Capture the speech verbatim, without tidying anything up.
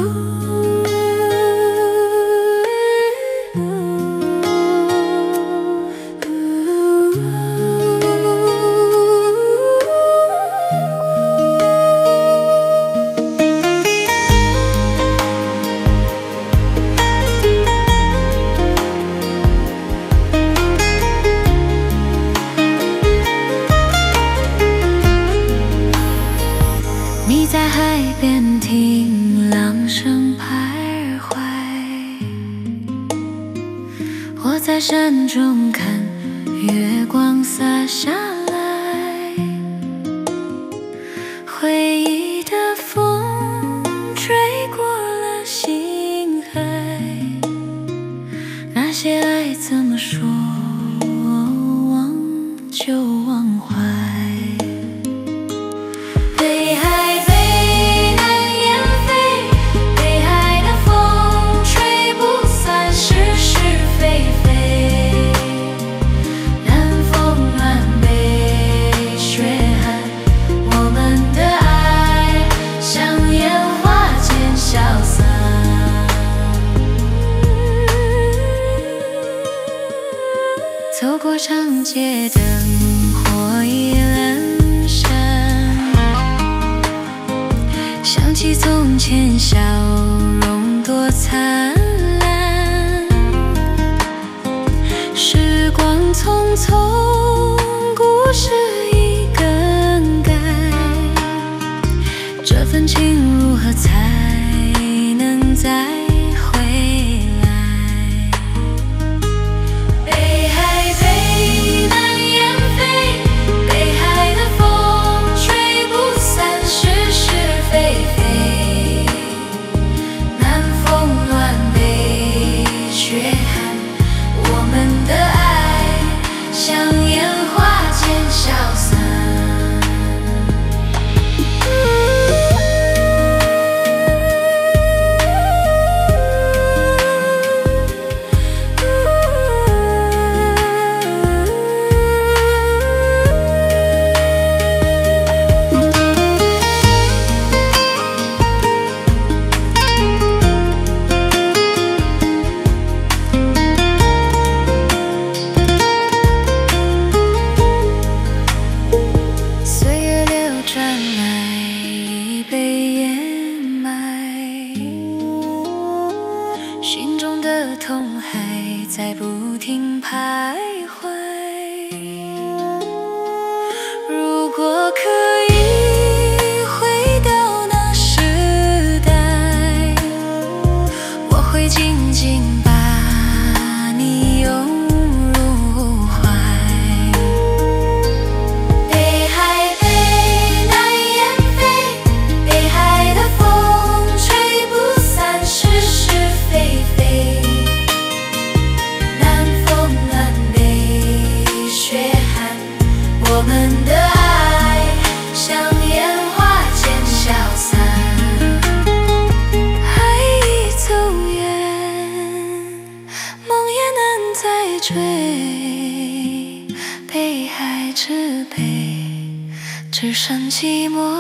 你在海边听浪声徘徊，我在山中看月光洒下来，回忆的风吹过了心海，那些爱怎么说忘就忘怀。北海北南雁飞，北海的风吹不散是是非非，南风暖北雪寒，我们的爱像烟花间消散。走过长街灯火已阑珊，想起从前笑容多灿烂，时光匆匆，故事已更改，这份情如何才能再回来？北海北南雁飞，北海的风吹不散是是非非，南风暖北雪寒，我们的爱像烟花间消散。岁月流转来，已被掩埋，心中的痛还在不停徘徊。如果可以回到那时代，我会紧紧把你拥入怀。北海北南雁飞，北海的风吹不散是是非非，南风暖北雪寒，我们的爱像烟花间消散。爱已走远，梦也难再追，北海之北，只剩寂寞。